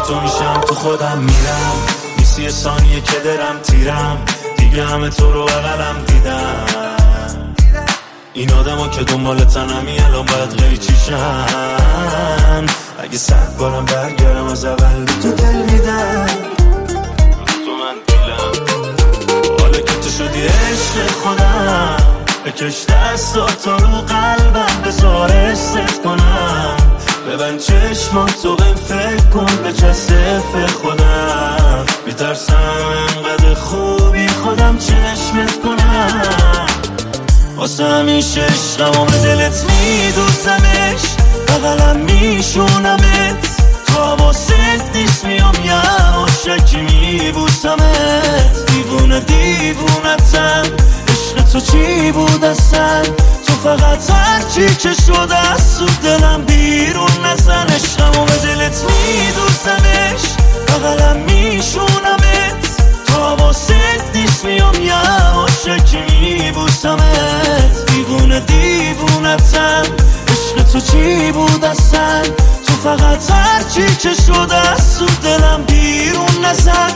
تو میشم تو خودم میرم، نیستی ثانیه که درم تیرم، دیگه همه تو رو بغلم دیدم. این آدم که دنبال تنمی الان باید قیچیشن. اگه 100 بارم برگردم از اول تو دل میدم، تو من دیلم. حالا که تو شدی عشق خودم، بکش دستات رو قلبم بذار حست کنم. ببند چشماتو بهم فکر کن، به چسف خودم میترسم انقدر خوبی خودم چشمت کنم. واسه همیشه عشقم و به دلت میدوزمش، بغلم میشونمت، تو حواست نیست میام یه عاشقی میبوسمت. دیوونه دیوونتم، عشق تو چی بود اصلا؟ تو فقط هرچی که شده از تو دلم بیرون نزن. عشقم و به دلت میدوزمش، بغلم میشونمت، تو حواست نیست میام یه عاشقی میبوسمت. دیوونه دیوونتم، عشق تو چی بود اصلا؟ تو فقط هرچی که شده از تو دلم بیرون نزن.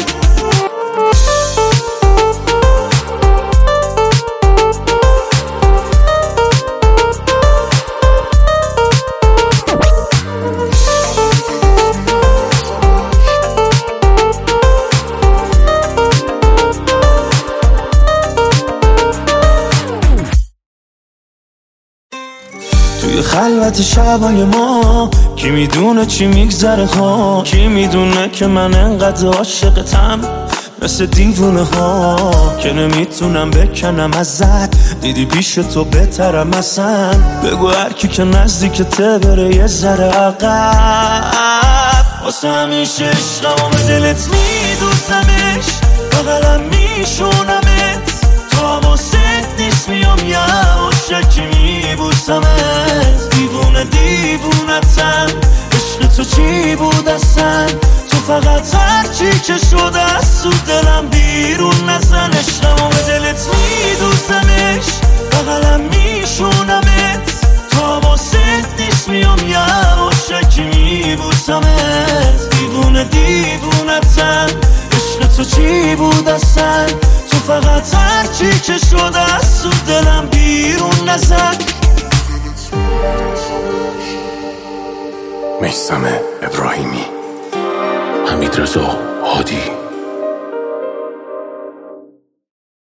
توی خلوت شبای ما کی میدونه چی میگذره ها؟ کی میدونه که من انقدر عاشقتم مثل دیوونه ها که نمیتونم بکنم ازت. دیدی پیش تو بهترم اصلا، بگو هر کی که نزدیکته بره یه ذره عقب. واسه همیشه عشقم و به دلت میدوزمش، بغلم میشونمت، تو حواست نیست میام یه عاشقی میبوسمت. دیوونه دیوونتم، عشق تو چی بود اصلا؟ تو فقط هرچی که شده از تو دلم بیرون نزن. عشقم و به دلت میدوزمش، بغلم میشونمت، تو حواست نیست میام یه عاشقی میبوسمت. دیوونه دیوونتم، عشق تو چی بود اصلا؟ تو فقط هرچی که شده از تو دلم بیرون نزن. میثم ابراهیمی، حمیدرضا هادی.